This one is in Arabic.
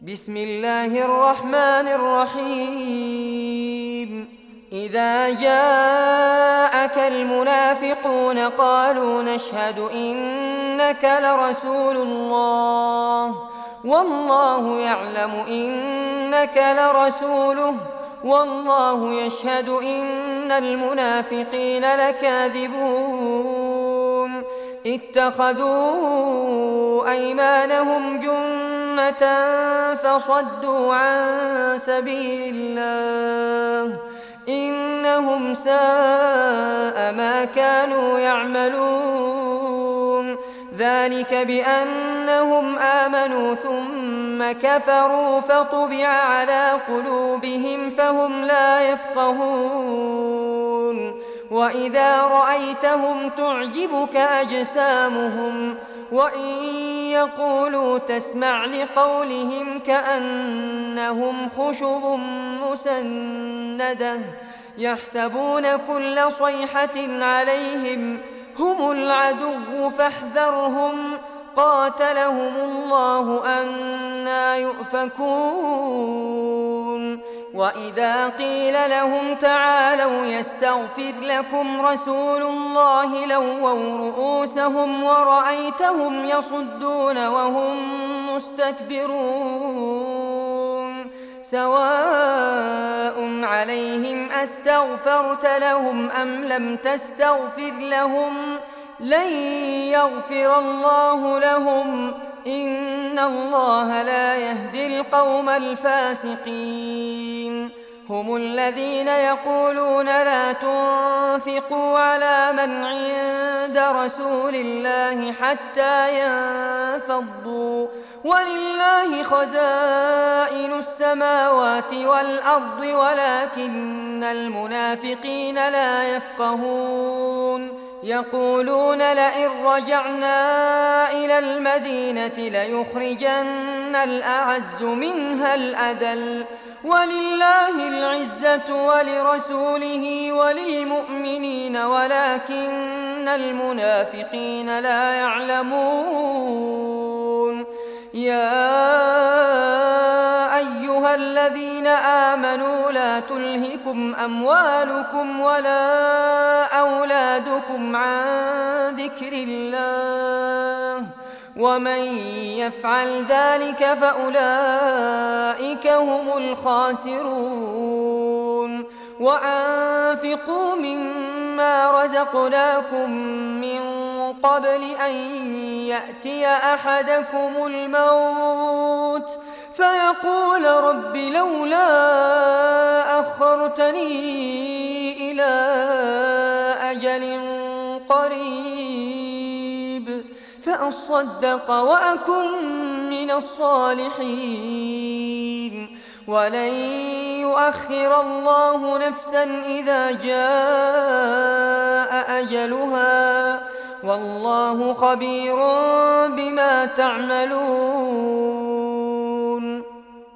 بسم الله الرحمن الرحيم. إذا جاءك المنافقون قالوا نشهد إنك لرسول الله والله يعلم إنك لرسوله والله يشهد إن المنافقين لكاذبون. اتخذوا أيمانهم جنة فصدوا عن سبيل الله إنهم ساء ما كانوا يعملون. ذلك بأنهم آمنوا ثم كفروا فطبع على قلوبهم فهم لا يفقهون. وإذا رأيتهم تعجبك أجسامهم وإن يقولوا تسمع لقولهم كأنهم خشب مسندة يحسبون كل صيحة عليهم هم العدو فاحذرهم قاتلهم الله أنى يؤفكون. وإذا قيل لهم تعالوا يستغفر لكم رسول الله لووا رؤوسهم ورأيتهم يصدون وهم مستكبرون. سواء عليهم أستغفرت لهم أم لم تستغفر لهم لن يغفر الله لهم إن الله لا يهدي القوم الفاسقين. هم الذين يقولون لا تنفقوا على من عند رسول الله حتى ينفضوا ولله خزائن السماوات والأرض ولكن المنافقين لا يفقهون. يقولون لئن رجعنا إلى المدينة ليخرجن الأعز منها الأذل ولله العزة ولرسوله وللمؤمنين ولكن المنافقين لا يعلمون. يا أيها الذين آمنوا لا تلهكم أموالكم ولا أولادكم عن ذكر الله ومن يفعل ذلك فأولئك هم الخاسرون. وأنفقوا مما رزقناكم من قبل أن يأتي أحدكم الموت فيقول رب لولا أخرتني إلى أجل قريب فأصدق وأكن من الصالحين ولن يؤخر الله نفسا إذا جاء أجلها والله خبير بما تعملون.